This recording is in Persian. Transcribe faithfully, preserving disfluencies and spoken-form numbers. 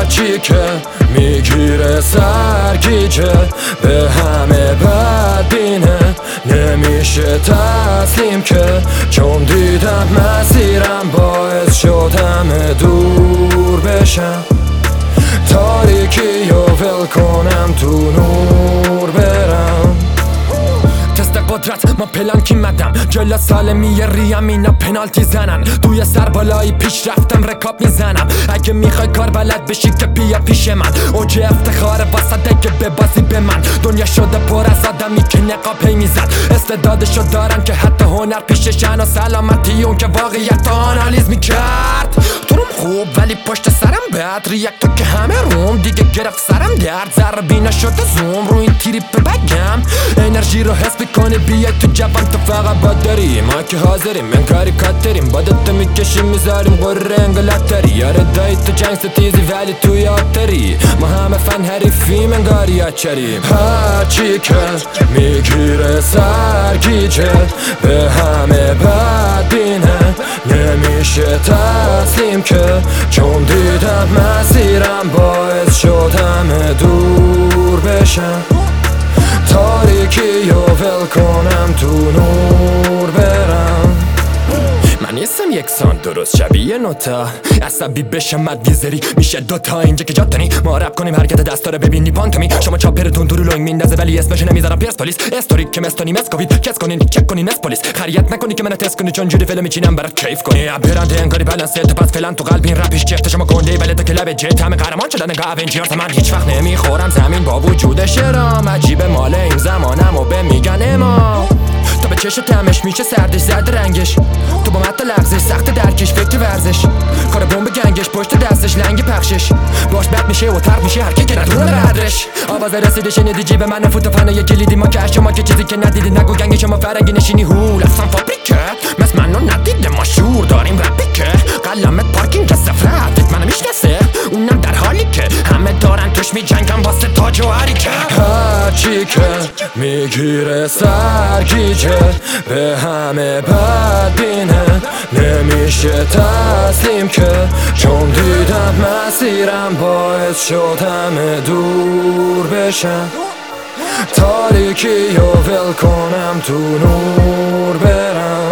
هرچی که میگیره سرگیجه به همه بدبینه نمیشه تسلیم که چون دیدم مسیرم باعث شد همه دور بشم تاریکی و ول کنم تو نور برم تست قدرت ما پلانکی مدم جلا سالمی ریم اینا پنالتی زنن توی سر بالایی پیش رفتم رکاب میزنم اگه میخوای کار بلد بشی که بیا پیش من اوج افتخار واسطه که ببازی به من دنیا شده پر از آدمی که نقاب هی میزد استعدادشو دارن که حتی هنر پیششن و سلامتی اون که واقعیت آنالیز میکرد تو روم خوب ولی پشت سرم بد ریاکتو که همه روم دیگه گرفت سرم درد ذره بینا شده زوم رو این تریپ بگم انرژی رو حس میکنی بیای تو جوان تو فقط باد داری ما که حاضریم من کاری کاتریم بادت میکشیم میذاریم قره انگلاتری یاره دایی تو جنگ ستیزی ولی توی آتری ما همه فن حریفیم انگاری اچریم هرچی که میگیره سرگیجه به همه بدبینه نمیشه تسلیم که چون دیدم مسیرم باعث شد همه دور بشم تاریکی و ول کنم تو نور برم من نیستم یکسان درست شبیه نوتا عصبی بشم مدویزری میشه دوتا اینجا که جاتنی ما رپ کنیم حرکت دستا رو ببینی پانتومی شما چاپرتون تو رو لنگ میندازه ولی اسمشو نمیذارم پیرس پلیس استوری که مستونی مسکوید کس کنین چک کنین اس پلیس خریت نکنی که من تست کنی چون جوری فیلم میچینم برات کیف کنی برنده انگاری بالانس تو پس فلان تو قلب این رپیش چفت شما گنده ولی تو کلاب جت همه قهرمان شدن نگاه اونجرز من هیچ وقت نمیخورم زمین با وجود شرام عجیب مال این زمانمو به میگن ما تا به چشم تمش میشه سردش زرد رنگش تو با مت لغزش سخت درکش فکر ورزش کار بمب گنگش پشت دستش لنگ پخشش باش بد میشه و ترق میشه هر کی که ندونه بردش آواز رسیده شنیدی جیب من فوت فنه یه کلیدی ما که شما که چیزی که ندیدی نگو گنگ شما فرنگی نشینی هول اصلا فابریکه مثل منو ندیده ما شور داریم رپی که قلمت پارکینگ سفرت منو میشناسه اونم در حالی که همه دارن توش میجنگن واسه تاج و حریکه هرچی که میگیره سرگیجه به همه بدبینه نمیشه تسلیم که چون دیدم مسیرم باعث شد همه دور بشم تاریکی و ول کنم تو نور برم